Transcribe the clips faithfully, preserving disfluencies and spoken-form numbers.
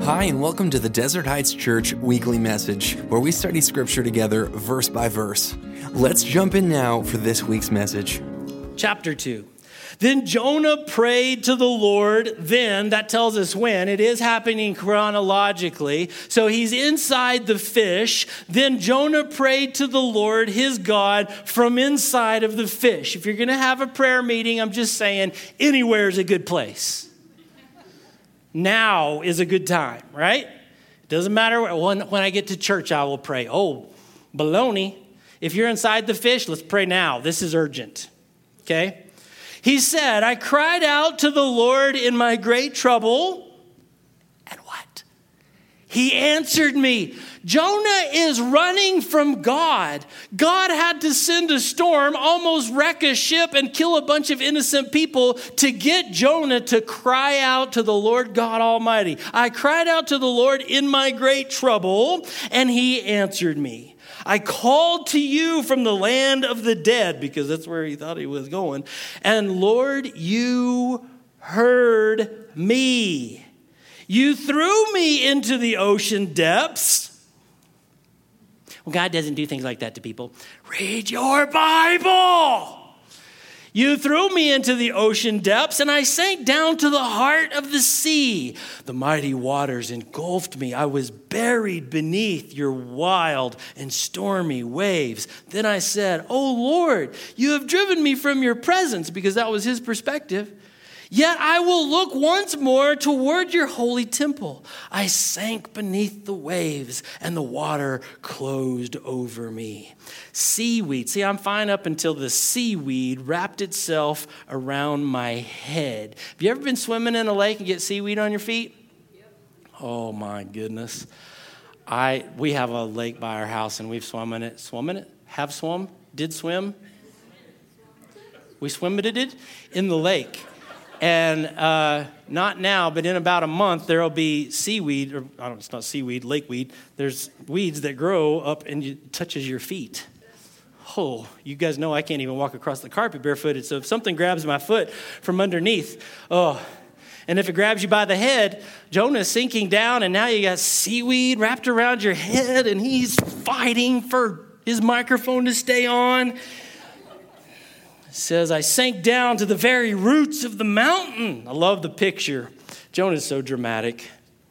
Hi, and welcome to the Desert Heights Church Weekly Message, where we study Scripture together verse by verse. Let's jump in now for this week's message. Chapter two. Then Jonah prayed to the Lord. Then, that tells us when. It is happening chronologically. So he's inside the fish. Then Jonah prayed to the Lord, his God, from inside of the fish. If you're going to have a prayer meeting, I'm just saying, anywhere is a good place. Now is a good time, right? It doesn't matter when, when I get to church, I will pray. Oh, baloney. If you're inside the fish, let's pray now. This is urgent, okay? He said, I cried out to the Lord in my great trouble. And what? He answered me. Jonah is running from God. God had to send a storm, almost wreck a ship and kill a bunch of innocent people to get Jonah to cry out to the Lord God Almighty. I cried out to the Lord in my great trouble, and he answered me. I called to you from the land of the dead, because that's where he thought he was going. And Lord, you heard me. You threw me into the ocean depths. Well, God doesn't do things like that to people. Read your Bible. You threw me into the ocean depths, and I sank down to the heart of the sea. The mighty waters engulfed me. I was buried beneath your wild and stormy waves. Then I said, Oh Lord, you have driven me from your presence, because that was his perspective. Yet I will look once more toward your holy temple. I sank beneath the waves, and the water closed over me. Seaweed. See, I'm fine up until the seaweed wrapped itself around my head. Have you ever been swimming in a lake and get seaweed on your feet? Yep. Oh my goodness. I we have a lake by our house, and we've swum in it. Swum in it? Have swum? Did swim? We swim it did in the lake. And uh, not now, but in about a month, there'll be seaweed, or I don't, it's not seaweed, lakeweed. There's weeds that grow up and it touches your feet. Oh, you guys know I can't even walk across the carpet barefooted. So if something grabs my foot from underneath, oh, and if it grabs you by the head, Jonah's sinking down, and now you got seaweed wrapped around your head, and he's fighting for his microphone to stay on. Says, I sank down to the very roots of the mountain. I love the picture. Jonah's so dramatic.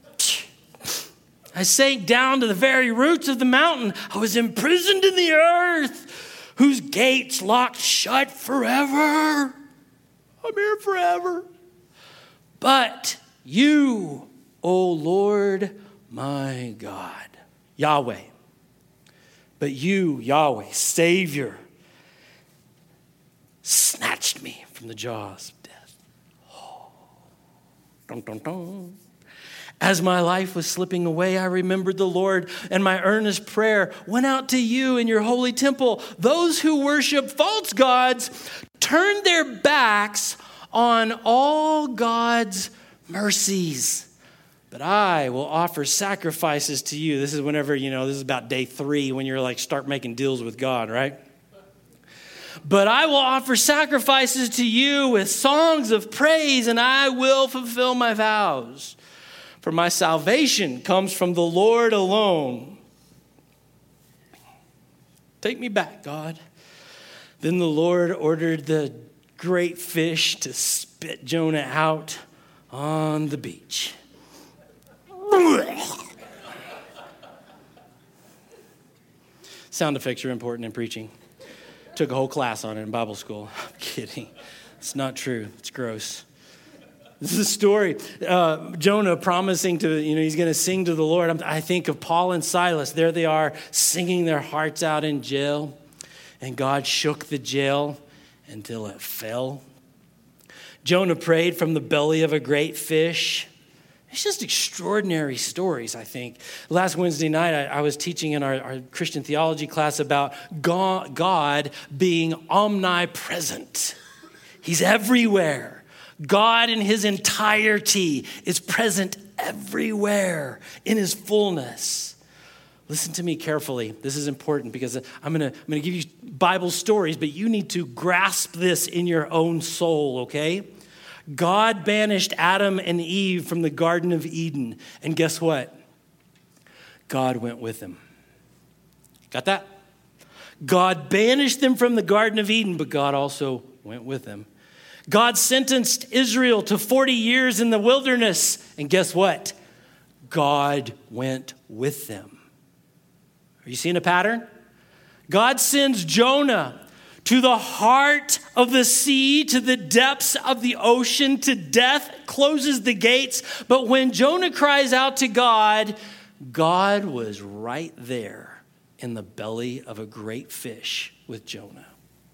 I sank down to the very roots of the mountain. I was imprisoned in the earth, whose gates locked shut forever. I'm here forever. But you, O Lord, my God, Yahweh. But you, Yahweh, Savior, snatched me from the jaws of death. Oh. Dun, dun, dun. As my life was slipping away, I remembered the Lord, and my earnest prayer went out to you in your holy temple. Those who worship false gods turn their backs on all God's mercies. But I will offer sacrifices to you. This is whenever, you know, this is about day three when you're like, start making deals with God, right? But I will offer sacrifices to you with songs of praise, and I will fulfill my vows. For my salvation comes from the Lord alone. Take me back, God. Then the Lord ordered the great fish to spit Jonah out on the beach. Sound effects are important in preaching. Took a whole class on it in Bible school. I'm kidding. It's not true. It's gross. This is a story. Uh, Jonah promising to, you know, he's going to sing to the Lord. I'm, I think of Paul and Silas. There they are singing their hearts out in jail. And God shook the jail until it fell. Jonah prayed from the belly of a great fish. It's just extraordinary stories, I think. Last Wednesday night, I, I was teaching in our, our Christian theology class about God, God being omnipresent. He's everywhere. God in his entirety is present everywhere in his fullness. Listen to me carefully. This is important because I'm going to I'm going to give you Bible stories, but you need to grasp this in your own soul, okay? God banished Adam and Eve from the Garden of Eden. And guess what? God went with them. Got that? God banished them from the Garden of Eden, but God also went with them. God sentenced Israel to forty years in the wilderness. And guess what? God went with them. Are you seeing a pattern? God sends Jonah to the heart of the sea, to the depths of the ocean, to death, closes the gates. But when Jonah cries out to God, God was right there in the belly of a great fish with Jonah.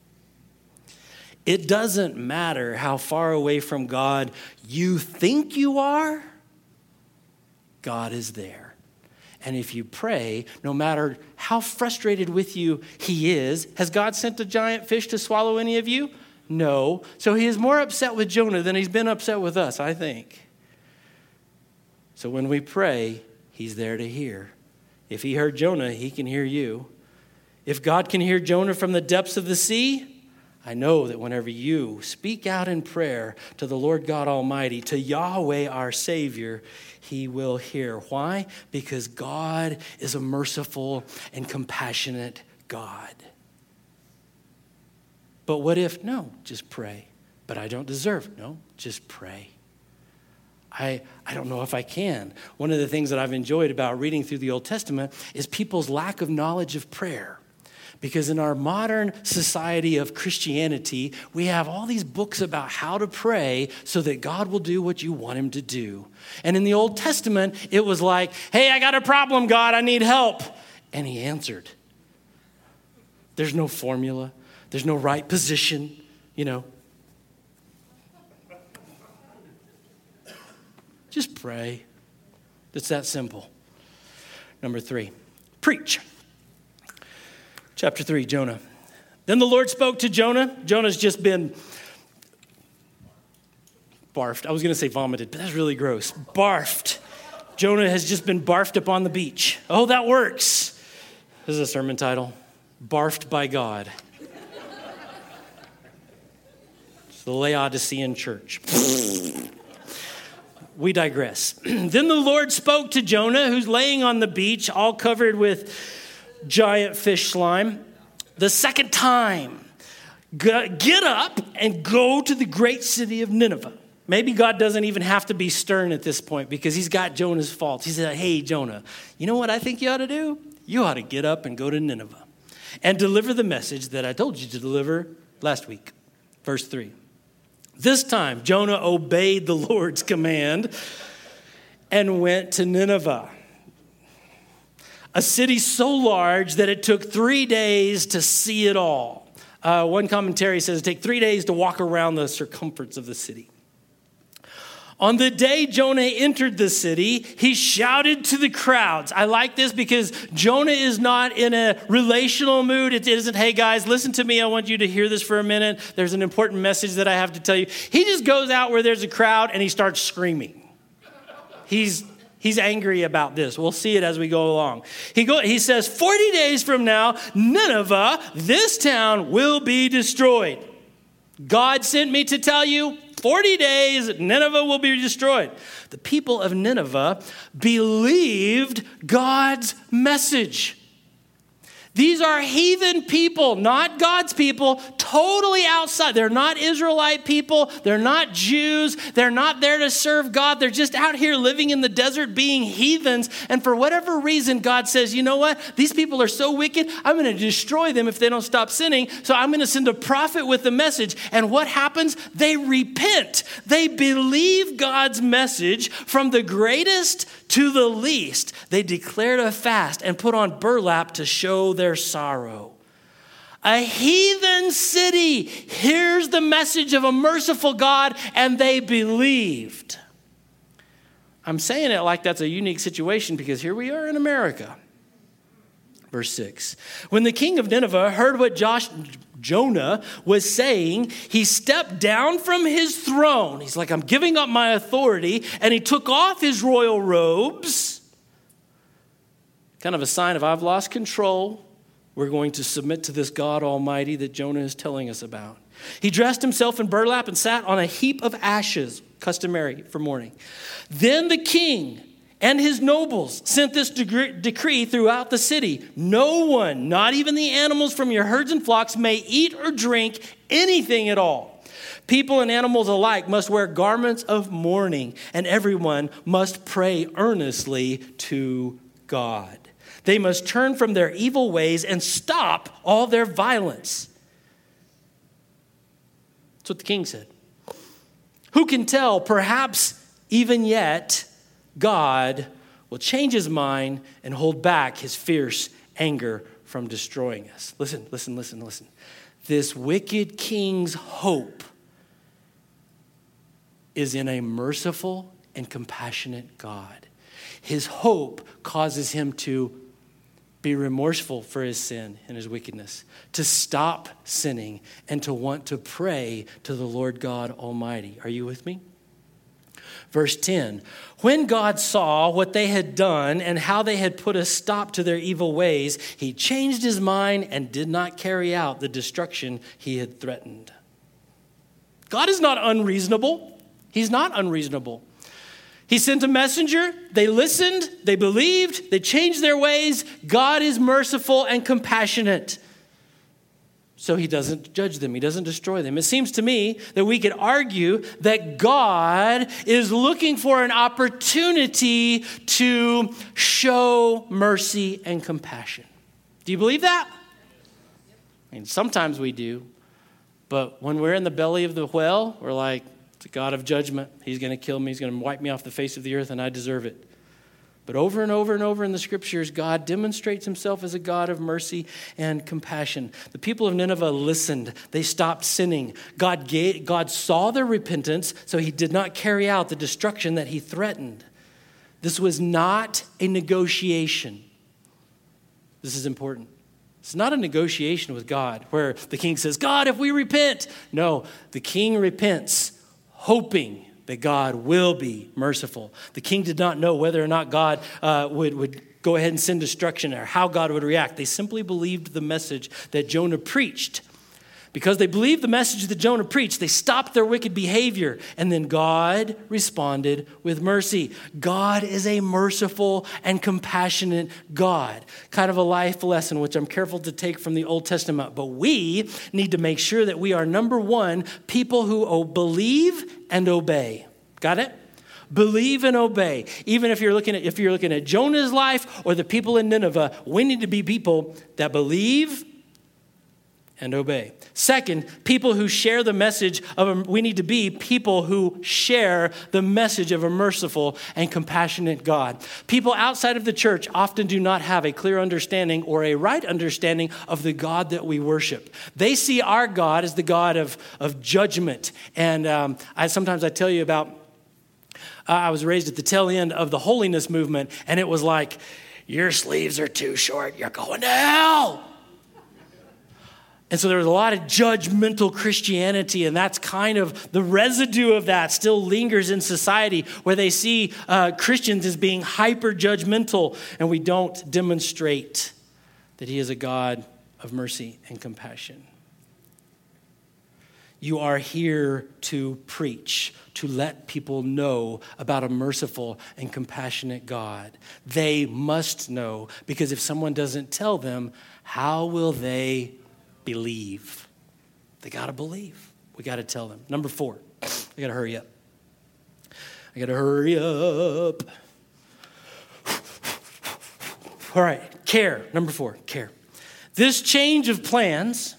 It doesn't matter how far away from God you think you are, God is there. And if you pray, no matter how frustrated with you he is, has God sent a giant fish to swallow any of you? No. So he is more upset with Jonah than he's been upset with us, I think. So when we pray, he's there to hear. If he heard Jonah, he can hear you. If God can hear Jonah from the depths of the sea, I know that whenever you speak out in prayer to the Lord God Almighty, to Yahweh our Savior, he will hear. Why? Because God is a merciful and compassionate God. But what if? No, just pray. But I don't deserve. No, just pray. I, I don't know if I can. One of the things that I've enjoyed about reading through the Old Testament is people's lack of knowledge of prayer. Because in our modern society of Christianity, we have all these books about how to pray so that God will do what you want him to do. And in the Old Testament, it was like, hey, I got a problem, God, I need help. And he answered. There's no formula. There's no right position, you know. Just pray. It's that simple. Number three, preach. Chapter three, Jonah. Then the Lord spoke to Jonah. Jonah's just been barfed. I was going to say vomited, but that's really gross. Barfed. Jonah has just been barfed up on the beach. Oh, that works. This is a sermon title. Barfed by God. It's the Laodicean church. We digress. Then the Lord spoke to Jonah, who's laying on the beach, all covered with giant fish slime. The second time, get up and go to the great city of Nineveh. Maybe God doesn't even have to be stern at this point because he's got Jonah's faults. He said, hey, Jonah, you know what I think you ought to do? You ought to get up and go to Nineveh and deliver the message that I told you to deliver last week. Verse three. This time, Jonah obeyed the Lord's command and went to Nineveh, a city so large that it took three days to see it all. Uh, one commentary says it took three days to walk around the circumference of the city. On the day Jonah entered the city, he shouted to the crowds. I like this because Jonah is not in a relational mood. It isn't, hey guys, listen to me. I want you to hear this for a minute. There's an important message that I have to tell you. He just goes out where there's a crowd and he starts screaming. He's He's angry about this. We'll see it as we go along. He go, he says, forty days from now, Nineveh, this town, will be destroyed. God sent me to tell you, forty days, Nineveh will be destroyed. The people of Nineveh believed God's message. These are heathen people, not God's people, totally outside. They're not Israelite people. They're not Jews. They're not there to serve God. They're just out here living in the desert being heathens. And for whatever reason, God says, you know what? These people are so wicked, I'm going to destroy them if they don't stop sinning. So I'm going to send a prophet with the message. And what happens? They repent. They believe God's message from the greatest to the least. They declared a fast and put on burlap to show their sorrow. A heathen city hears the message of a merciful God and they believed. I'm saying it like that's a unique situation because here we are in America. Verse six. When the king of Nineveh heard what Josh, Jonah was saying, he stepped down from his throne. He's like, I'm giving up my authority. And he took off his royal robes. Kind of a sign of I've lost control. We're going to submit to this God Almighty that Jonah is telling us about. He dressed himself in burlap and sat on a heap of ashes, customary for mourning. Then the king and his nobles sent this decree throughout the city. No one, not even the animals from your herds and flocks, may eat or drink anything at all. People and animals alike must wear garments of mourning, and everyone must pray earnestly to God. They must turn from their evil ways and stop all their violence. That's what the king said. Who can tell? Perhaps even yet, God will change his mind and hold back his fierce anger from destroying us. Listen, listen, listen, listen. This wicked king's hope is in a merciful and compassionate God. His hope causes him to be remorseful for his sin and his wickedness, to stop sinning, and to want to pray to the Lord God Almighty. Are you with me? Verse ten, when God saw what they had done and how they had put a stop to their evil ways, he changed his mind and did not carry out the destruction he had threatened. God is not unreasonable. He's not unreasonable. He sent a messenger. They listened. They believed. They changed their ways. God is merciful and compassionate. So he doesn't judge them. He doesn't destroy them. It seems to me that we could argue that God is looking for an opportunity to show mercy and compassion. Do you believe that? I mean, sometimes we do. But when we're in the belly of the whale, we're like, it's a God of judgment. He's going to kill me. He's going to wipe me off the face of the earth, and I deserve it. But over and over and over in the scriptures, God demonstrates himself as a God of mercy and compassion. The people of Nineveh listened. They stopped sinning. God gave, God saw their repentance, so he did not carry out the destruction that he threatened. This was not a negotiation. This is important. It's not a negotiation with God where the king says, God, if we repent. No, the king repents, hoping that God will be merciful. The king did not know whether or not God uh, would, would go ahead and send destruction or how God would react. They simply believed the message that Jonah preached. Because they believed the message that Jonah preached, they stopped their wicked behavior. And then God responded with mercy. God is a merciful and compassionate God. Kind of a life lesson, which I'm careful to take from the Old Testament. But we need to make sure that we are, number one, people who believe and obey. Got it? Believe and obey. Even if you're looking at if you're looking at Jonah's life or the people in Nineveh, we need to be people that believe and obey. Second, people who share the message of a, we need to be people who share the message of a merciful and compassionate God. People outside of the church often do not have a clear understanding or a right understanding of the God that we worship. They see our God as the God of, of judgment. And um, I sometimes I tell you about, uh, I was raised at the tail end of the holiness movement, and it was like, your sleeves are too short, you're going to hell. And so there was a lot of judgmental Christianity, and that's kind of the residue of that still lingers in society where they see uh, Christians as being hyper-judgmental, and we don't demonstrate that he is a God of mercy and compassion. You are here to preach, to let people know about a merciful and compassionate God. They must know, because if someone doesn't tell them, how will they believe? They got to believe. We got to tell them. Number four, I got to hurry up. I got to hurry up. All right, care. Number four, care. This change of plans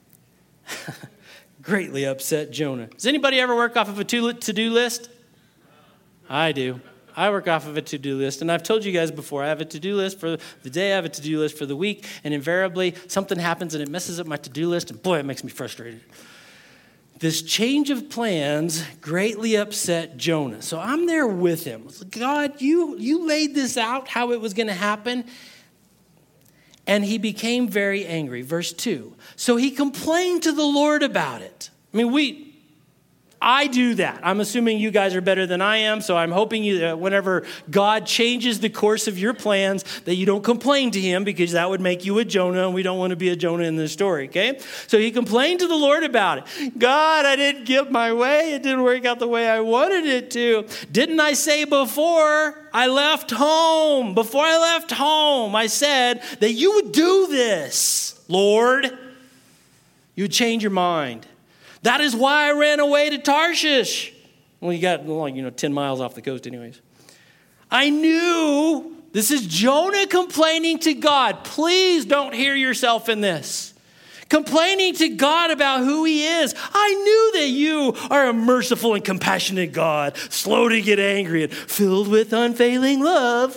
greatly upset Jonah. Does anybody ever work off of a to-do list? I do. I work off of a to-do list, and I've told you guys before, I have a to-do list for the day, I have a to-do list for the week, and invariably something happens and it messes up my to-do list, and boy, it makes me frustrated. This change of plans greatly upset Jonah. So I'm there with him. God, you, you laid this out, how it was going to happen, and he became very angry. Verse two, so he complained to the Lord about it. I mean, we... I do that. I'm assuming you guys are better than I am, so I'm hoping you, uh, whenever God changes the course of your plans, that you don't complain to him, because that would make you a Jonah, and we don't want to be a Jonah in this story, okay? So he complained to the Lord about it. God, I didn't get my way. It didn't work out the way I wanted it to. Didn't I say before I left home, before I left home, I said that you would do this, Lord. You would change your mind. That is why I ran away to Tarshish. Well, you got, like, you know, ten miles off the coast anyways. I knew, this is Jonah complaining to God. Please don't hear yourself in this. Complaining to God about who he is. I knew that you are a merciful and compassionate God, slow to get angry and filled with unfailing love.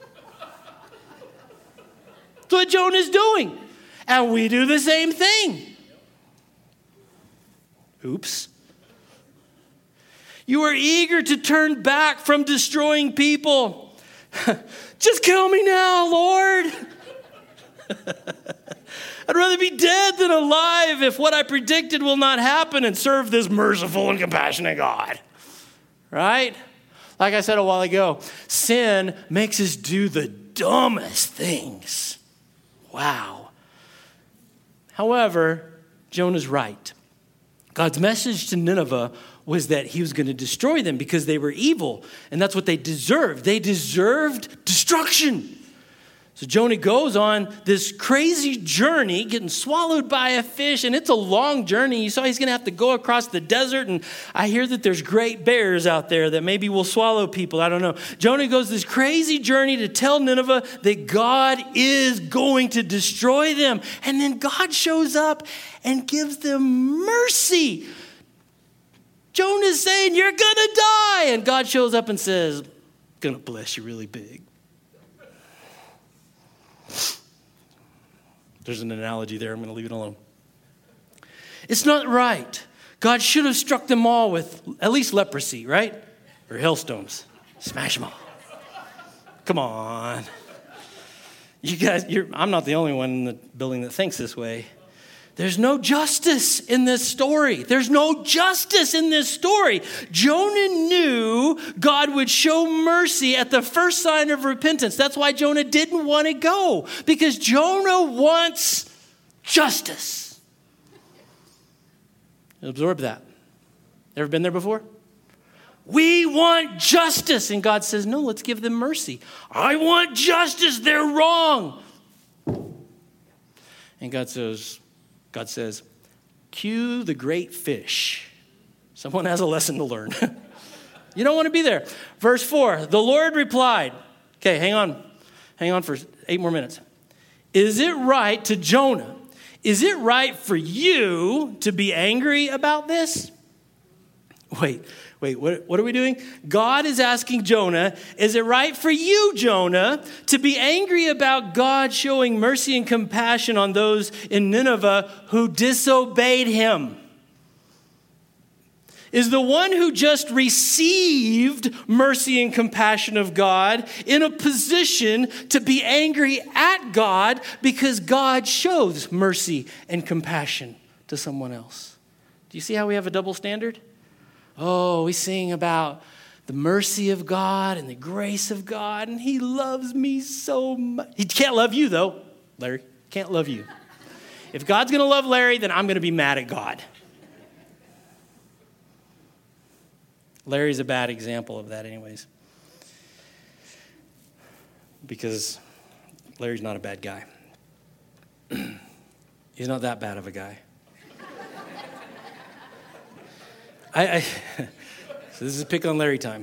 That's what Jonah's doing. And we do the same thing. Oops. You are eager to turn back from destroying people. Just kill me now, Lord. I'd rather be dead than alive if what I predicted will not happen, and serve this merciful and compassionate God. Right? Like I said a while ago, sin makes us do the dumbest things. Wow. However, Jonah's right. God's message to Nineveh was that he was going to destroy them because they were evil, and that's what they deserved. They deserved destruction. So Jonah goes on this crazy journey, getting swallowed by a fish, and it's a long journey. You saw he's going to have to go across the desert, and I hear that there's great bears out there that maybe will swallow people. I don't know. Jonah goes this crazy journey to tell Nineveh that God is going to destroy them, and then God shows up and gives them mercy. Jonah's saying, you're going to die, and God shows up and says, I'm going to bless you really big. There's an analogy there. I'm going to leave it alone. It's not right. God should have struck them all with at least leprosy, right? Or hailstones. Smash them all. Come on. You guys, you're, I'm not the only one in the building that thinks this way. There's no justice in this story. There's no justice in this story. Jonah knew God would show mercy at the first sign of repentance. That's why Jonah didn't want to go, because Jonah wants justice. Absorb that. Ever been there before? We want justice. And God says, no, let's give them mercy. I want justice. They're wrong. And God says, God says, cue the great fish. Someone has a lesson to learn. You don't want to be there. Verse four, the Lord replied, okay, hang on. Hang on for eight more minutes. Is it right to Jonah? Is it right for you to be angry about this? Wait, wait, what, what are we doing? God is asking Jonah, is it right for you, Jonah, to be angry about God showing mercy and compassion on those in Nineveh who disobeyed him? Is the one who just received mercy and compassion of God in a position to be angry at God because God shows mercy and compassion to someone else? Do you see how we have a double standard? Oh, we sing about the mercy of God and the grace of God, and he loves me so much. He can't love you, though, Larry. Can't love you. If God's going to love Larry, then I'm going to be mad at God. Larry's a bad example of that anyways, because Larry's not a bad guy. He's not that bad of a guy. I, I so this is pick on Larry time.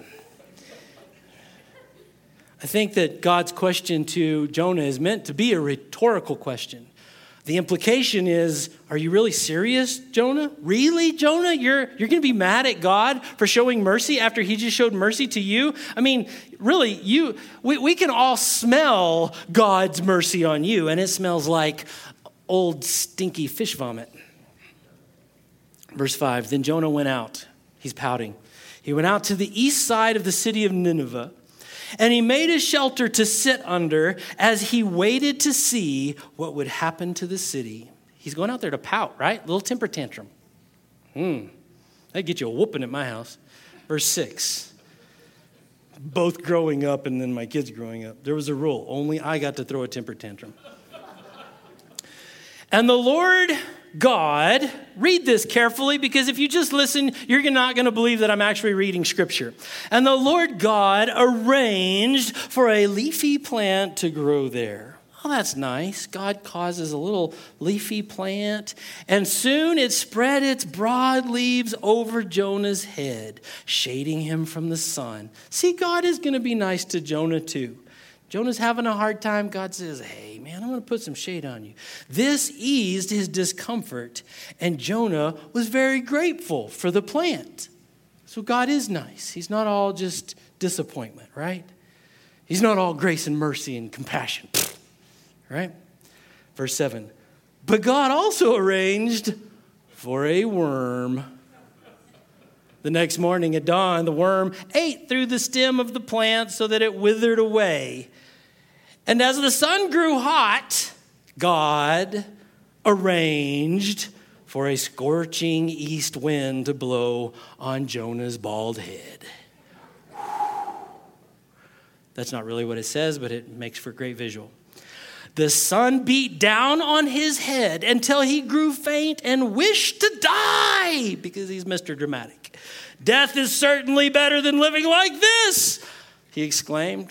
I think that God's question to Jonah is meant to be a rhetorical question. The implication is, are you really serious, Jonah? Really, Jonah? You're, you're going to be mad at God for showing mercy after he just showed mercy to you? I mean, really, you we, we can all smell God's mercy on you, and it smells like old stinky fish vomit. Verse five, then Jonah went out. He's pouting. He went out to the east side of the city of Nineveh, and he made a shelter to sit under as he waited to see what would happen to the city. He's going out there to pout, right? Little temper tantrum. Hmm. That'd get you a whooping at my house. Verse six. Both growing up and then my kids growing up. There was a rule. Only I got to throw a temper tantrum. And the Lord God, read this carefully, because if you just listen, you're not going to believe that I'm actually reading scripture. And the Lord God arranged for a leafy plant to grow there. Oh, that's nice. God causes a little leafy plant, and soon it spread its broad leaves over Jonah's head, shading him from the sun. See, God is going to be nice to Jonah too. Jonah's having a hard time. God says, hey, man, I'm going to put some shade on you. This eased his discomfort, and Jonah was very grateful for the plant. So God is nice. He's not all just disappointment, right? He's not all grace and mercy and compassion, right? Verse seven, but God also arranged for a worm. The next morning at dawn, the worm ate through the stem of the plant so that it withered away. And as the sun grew hot, God arranged for a scorching east wind to blow on Jonah's bald head. That's not really what it says, but it makes for a great visual. The sun beat down on his head until he grew faint and wished to die, because he's Mister Dramatic. Death is certainly better than living like this, he exclaimed.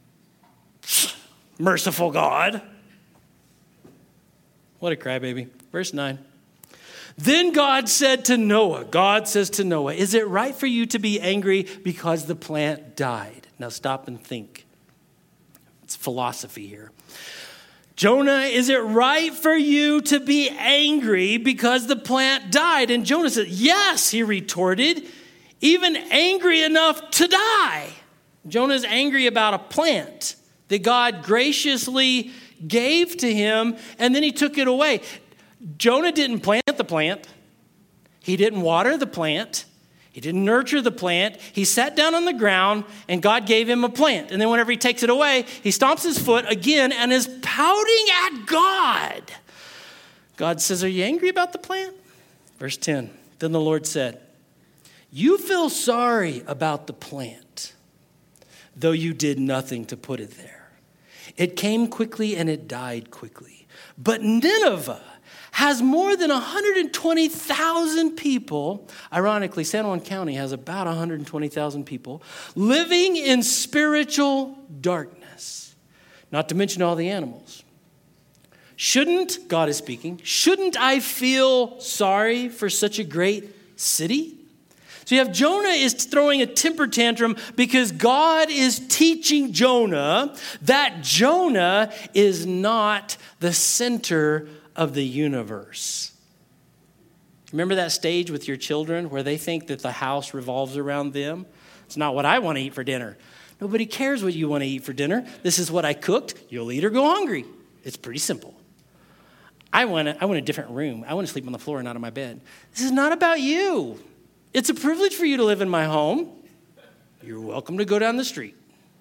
Merciful God. What a crybaby. Verse nine. Then God said to Noah, God says to Noah, is it right for you to be angry because the plant died? Now stop and think. It's philosophy here. Jonah, is it right for you to be angry because the plant died? And Jonah said, yes, he retorted, even angry enough to die. Jonah's angry about a plant that God graciously gave to him, and then he took it away. Jonah didn't plant the plant. He didn't water the plant. He didn't nurture the plant. He sat down on the ground, and God gave him a plant. And then whenever he takes it away, he stomps his foot again and is pouting at God. God says, are you angry about the plant? Verse ten, then the Lord said, you feel sorry about the plant, though you did nothing to put it there. It came quickly and it died quickly. But Nineveh has more than one hundred twenty thousand people. Ironically, San Juan County has about one hundred twenty thousand people living in spiritual darkness, not to mention all the animals. Shouldn't, God is speaking, shouldn't I feel sorry for such a great city? So you have Jonah is throwing a temper tantrum because God is teaching Jonah that Jonah is not the center of the universe. Remember that stage with your children where they think that the house revolves around them? It's not what I want to eat for dinner. Nobody cares what you want to eat for dinner. This is what I cooked. You'll eat or go hungry. It's pretty simple. I want a, I want a different room. I want to sleep on the floor and not on my bed. This is not about you. It's a privilege for you to live in my home. You're welcome to go down the street.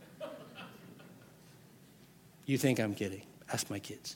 You think I'm kidding. Ask my kids.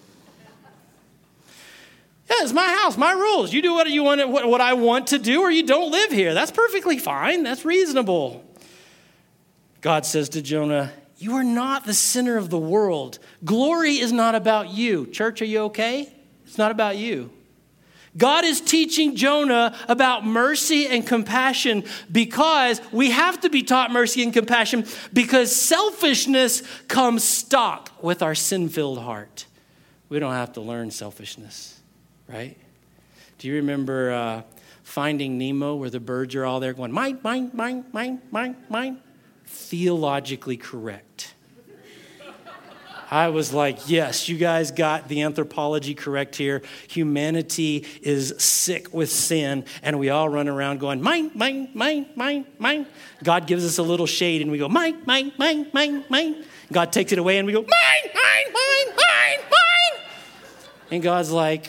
Yeah, it's my house, my rules. You do what you want, what, what I want to do, or you don't live here. That's perfectly fine. That's reasonable. God says to Jonah, you are not the center of the world. Glory is not about you. Church, are you okay? It's not about you. God is teaching Jonah about mercy and compassion because we have to be taught mercy and compassion because selfishness comes stock with our sin-filled heart. We don't have to learn selfishness, right? Do you remember uh, Finding Nemo where the birds are all there going, mine, mine, mine, mine, mine, mine? Theologically correct. I was like, yes, you guys got the anthropology correct here. Humanity is sick with sin, and we all run around going, mine, mine, mine, mine, mine. God gives us a little shade, and we go, mine, mine, mine, mine, mine. God takes it away, and we go, mine, mine, mine, mine, mine. And God's like,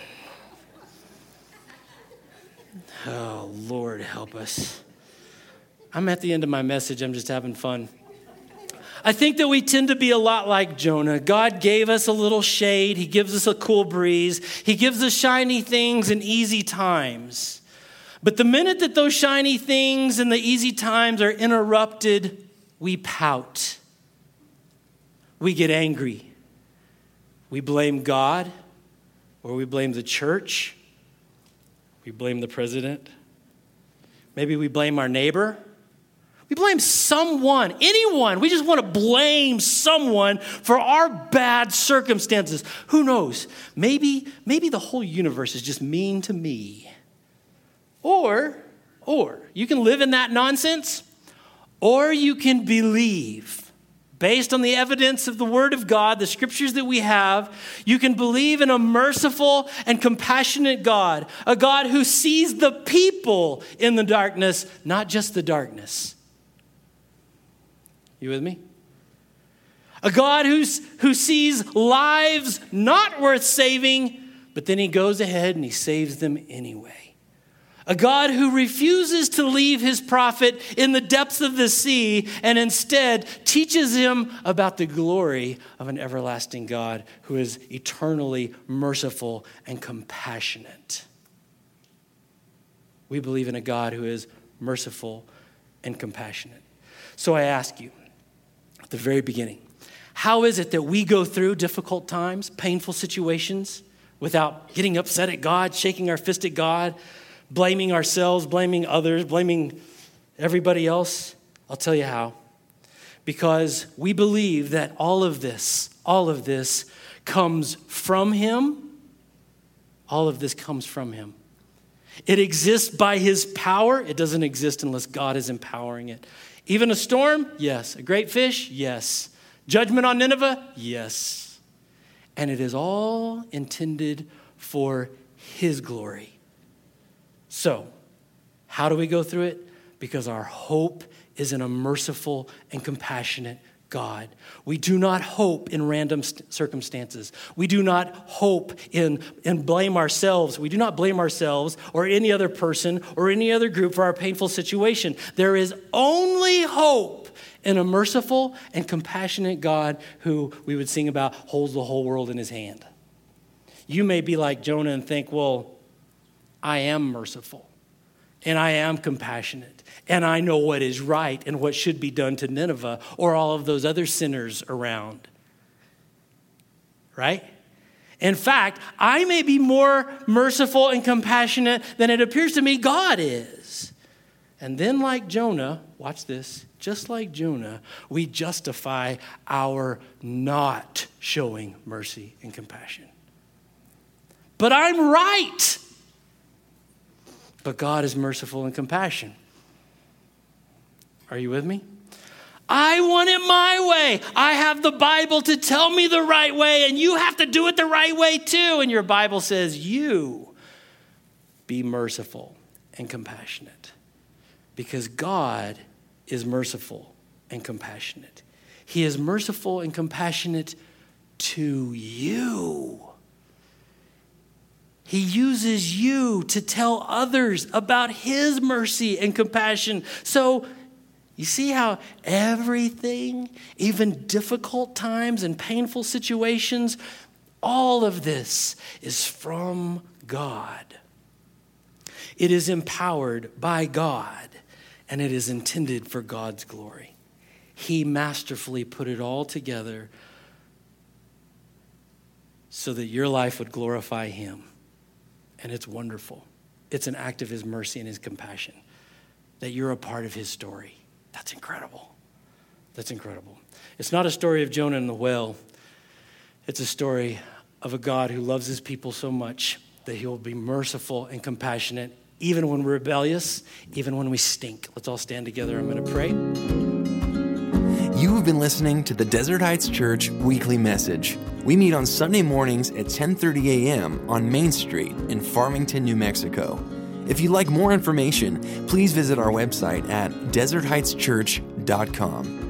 oh, Lord, help us. I'm at the end of my message. I'm just having fun. I think that we tend to be a lot like Jonah. God gave us a little shade. He gives us a cool breeze. He gives us shiny things and easy times. But the minute that those shiny things and the easy times are interrupted, we pout. We get angry. We blame God, or we blame the church. We blame the president. Maybe we blame our neighbor. We blame someone, anyone. We just want to blame someone for our bad circumstances. Who knows? Maybe, maybe the whole universe is just mean to me. Or, or you can live in that nonsense, or you can believe, based on the evidence of the Word of God, the scriptures that we have, you can believe in a merciful and compassionate God, a God who sees the people in the darkness, not just the darkness. You with me? A God who's, who sees lives not worth saving, but then he goes ahead and he saves them anyway. A God who refuses to leave his prophet in the depths of the sea and instead teaches him about the glory of an everlasting God who is eternally merciful and compassionate. We believe in a God who is merciful and compassionate. So I ask you, at the very beginning, how is it that we go through difficult times, painful situations, without getting upset at God, shaking our fist at God, blaming ourselves, blaming others, blaming everybody else? I'll tell you how. Because we believe that all of this, all of this comes from him. All of this comes from him. It exists by his power. It doesn't exist unless God is empowering it. Even a storm? Yes. A great fish? Yes. Judgment on Nineveh? Yes. And it is all intended for his glory. So, how do we go through it? Because our hope is in a merciful and compassionate God. We do not hope in random st- circumstances. We do not hope in and blame ourselves. We do not blame ourselves or any other person or any other group for our painful situation. There is only hope in a merciful and compassionate God who we would sing about holds the whole world in his hand. You may be like Jonah and think, well, I am merciful, and I am compassionate, and I know what is right and what should be done to Nineveh or all of those other sinners around. Right? In fact, I may be more merciful and compassionate than it appears to me God is. And then like Jonah, watch this, just like Jonah, we justify our not showing mercy and compassion. But I'm right. But God is merciful and compassionate. Are you with me? I want it my way. I have the Bible to tell me the right way, and you have to do it the right way too. And your Bible says you be merciful and compassionate because God is merciful and compassionate. He is merciful and compassionate to you. He uses you to tell others about his mercy and compassion. So you see how everything, even difficult times and painful situations, all of this is from God. It is empowered by God, and it is intended for God's glory. He masterfully put it all together so that your life would glorify him. And it's wonderful. It's an act of his mercy and his compassion that you're a part of his story. That's incredible. That's incredible. It's not a story of Jonah and the whale. It's a story of a God who loves his people so much that he will be merciful and compassionate even when we're rebellious, even when we stink. Let's all stand together. I'm going to pray. You have been listening to the Desert Heights Church weekly message. We meet on Sunday mornings at ten thirty a.m. on Main Street in Farmington, New Mexico. If you'd like more information, please visit our website at desert heights church dot com.